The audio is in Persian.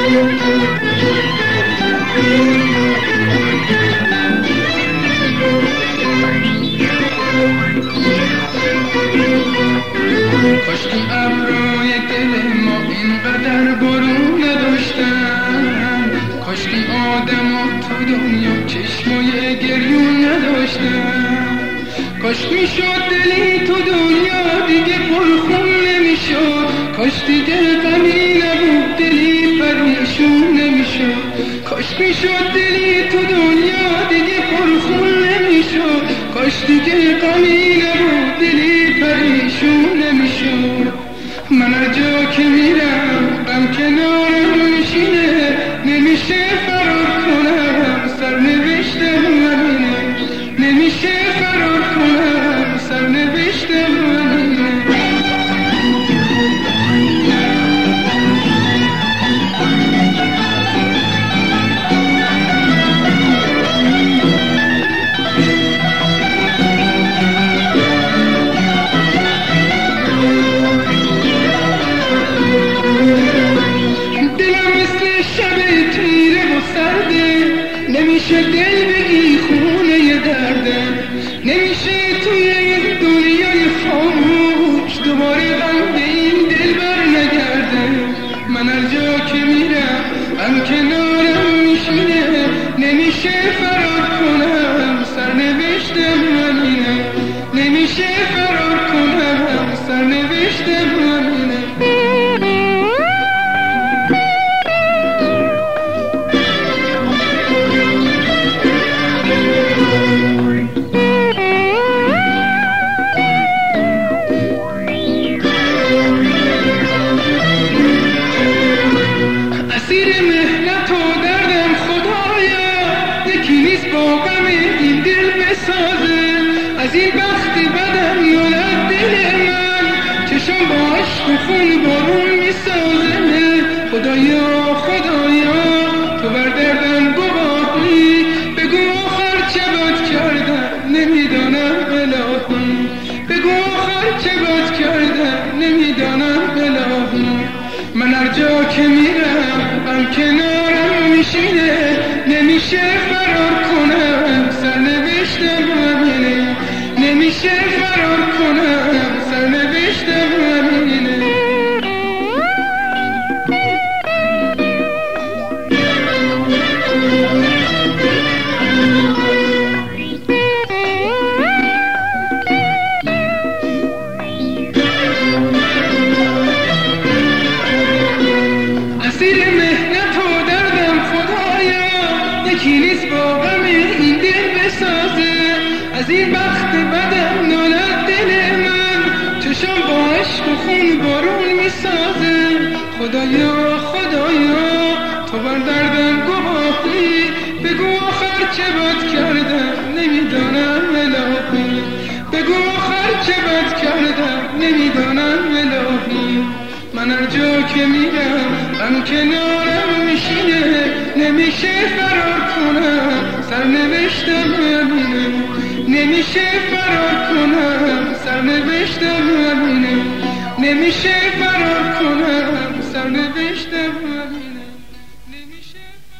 کاشکی ابروی دل ما اینقدر برو نداشتن، کاشکی آدم و تو دنیا چشمای گریون نداشتن، کاش میشد دلی تو دنیا دیگه پرخون نمیشد، کاش دیگه غمی نبود دلی پریشون نمیشد، کاش میشد دلی تو دنیا دیگه پرخون نمیشد، کاش دیگه غمی نبود دلی پریشون نمیشد. من هر جا که میرم غم کنارم میشینه، نمیشه فرار کنم سرنوشتم همینه، نمیشه فرار کنم سرنوشتم همینه. نمیشه دل بگی خونه درده، نمیشه توی این دنیای خاموش دوباره غم به این دل بر نگرده. من هر جا که میرم غم کنارم میشینه، نمیشه فرار کنم سرنوشتم همینه، نمیشه فرار کنم سرنوشتم همینه. اسیر مهنت و دردم خدایا، یکی نیست با غم این دل بسازه، از این بخت بدم یالد دل من، چشم با عشق و خون بارون میسازه. خدایا خدایا تو بر دردم گواهی، بگو آخر چه بد کردم نمیدانم الهی، بگو آخر چه بد کردم نمیدانم الهی. من هر جا که میرم غم کنارم میشینه، نمیشه فرار کنم سرنوشتم همینه، نمیشه فرار کنم سرنوشتم همینه. اسیر مهنت و دردم خدایا، یکی نیست با غم این دل بسازه، از این بخت بدم نالد دل من، چشم با عشق و خون بارون میسازه. خدایا خدایا تو بر دردم گواهی، بگو آخر چه بد کردم نمیدانم الهی، بگو آخر چه بد کردم نمیدانم الهی. من هر جا که میرم غم کنارم میشینه، نمیشه فرار کنم سرنوشتم همینه، نمیشه فرار کنم سرنوشتم همینه، نمیشه فرار کنم سرنوشتم همینه، نمیشه